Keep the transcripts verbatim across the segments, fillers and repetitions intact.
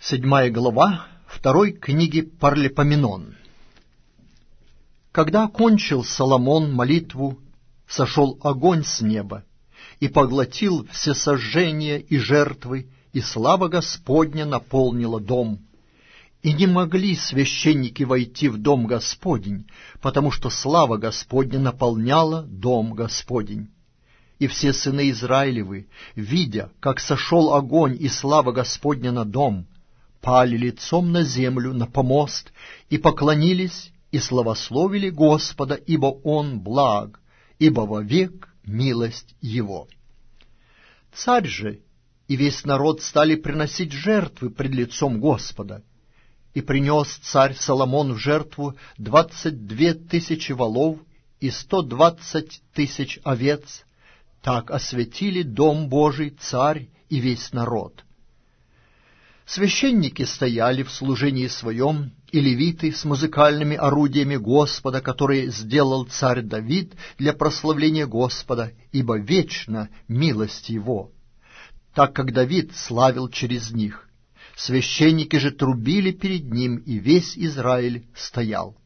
Седьмая глава второй книги Паралипоменон. Когда окончил Соломон молитву, сошел огонь с неба и поглотил все сожжения и жертвы, и слава Господня наполнила дом. И не могли священники войти в дом Господень, потому что слава Господня наполняла дом Господень. И все сыны Израилевы, видя, как сошел огонь и слава Господня на дом, пали лицом на землю, на помост, и поклонились, и славословили Господа, ибо Он благ, ибо вовек милость Его. Царь же и весь народ стали приносить жертвы пред лицом Господа, и принес царь Соломон в жертву двадцать две тысячи волов и сто двадцать тысяч овец. Так осветили дом Божий царь и весь народ. Священники стояли в служении своем, и левиты с музыкальными орудиями Господа, которые сделал царь Давид для прославления Господа, ибо вечна милость его, так как Давид славил через них. Священники же трубили перед ним, и весь Израиль стоял.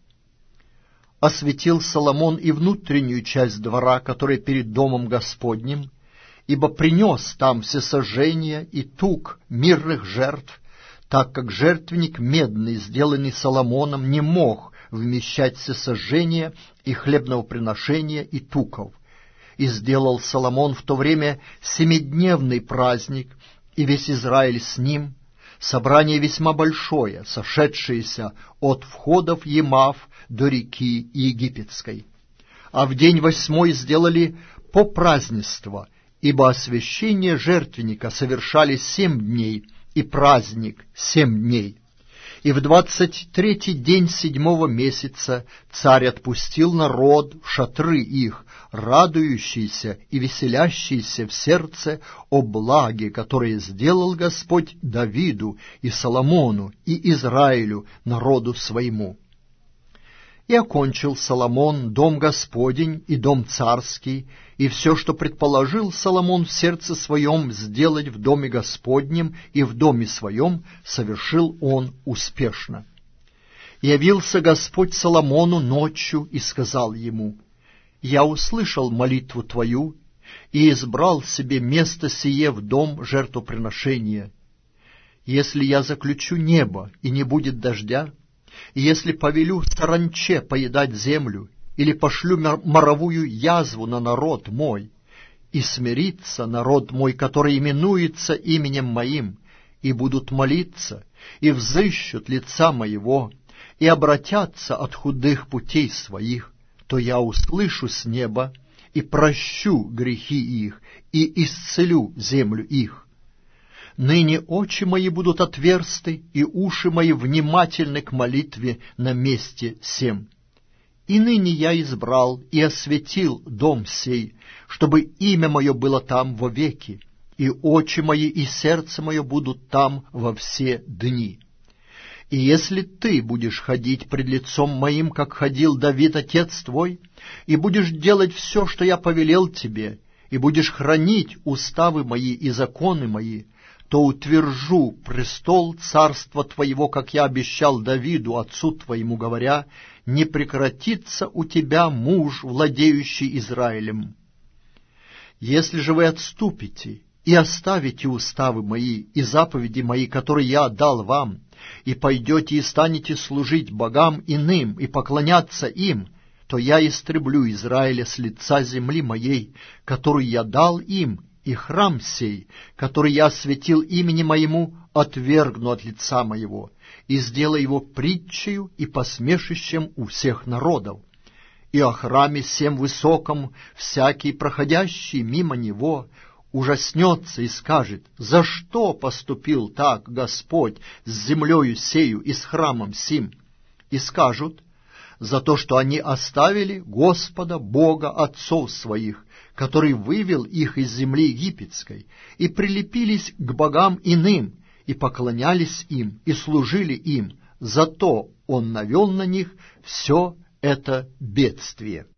Осветил Соломон и внутреннюю часть двора, которая перед домом Господним, ибо принес там всесожжения и тук мирных жертв, так как жертвенник медный, сделанный Соломоном, не мог вмещать всесожжения и хлебного приношения и туков. И сделал Соломон в то время семидневный праздник, и весь Израиль с ним, собрание весьма большое, сошедшееся от входов Емав до реки Египетской. А в день восьмой сделали по празднество, ибо освящение жертвенника совершали семь дней, и праздник семь дней. И в двадцать третий день седьмого месяца царь отпустил народ в шатры их, радующийся и веселящийся в сердце о благе, которое сделал Господь Давиду и Соломону и Израилю, народу своему. И окончил Соломон дом Господень и дом царский, и все, что предположил Соломон в сердце своем сделать в доме Господнем и в доме своем, совершил он успешно. И явился Господь Соломону ночью и сказал ему: «Я услышал молитву твою и избрал себе место сие в дом жертвоприношения. Если я заключу небо, и не будет дождя, и если повелю саранче поедать землю, или пошлю моровую язву на народ мой, и смирится народ мой, который именуется именем моим, и будут молиться, и взыщут лица моего, и обратятся от худых путей своих, то я услышу с неба, и прощу грехи их, и исцелю землю их. Ныне очи мои будут отверсты, и уши мои внимательны к молитве на месте сем. И ныне я избрал и осветил дом сей, чтобы имя мое было там вовеки, и очи мои и сердце мое будут там во все дни. И если ты будешь ходить пред лицом моим, как ходил Давид, отец твой, и будешь делать все, что я повелел тебе, и будешь хранить уставы мои и законы мои, то утвержу престол царства твоего, как я обещал Давиду, отцу твоему, говоря: не прекратится у тебя муж, владеющий Израилем. Если же вы отступите и оставите уставы мои и заповеди мои, которые я дал вам, и пойдете и станете служить богам иным и поклоняться им, то я истреблю Израиля с лица земли моей, которую я дал им, и храм сей, который я осветил имени моему, отвергну от лица моего, и сделаю его притчею и посмешищем у всех народов. И о храме сем высоком всякий, проходящий мимо него, ужаснется и скажет: за что поступил так Господь с землею сею и с храмом сим? И скажут: за то, что они оставили Господа, Бога отцов своих, который вывел их из земли египетской, и прилепились к богам иным, и поклонялись им, и служили им, зато Он навел на них все это бедствие».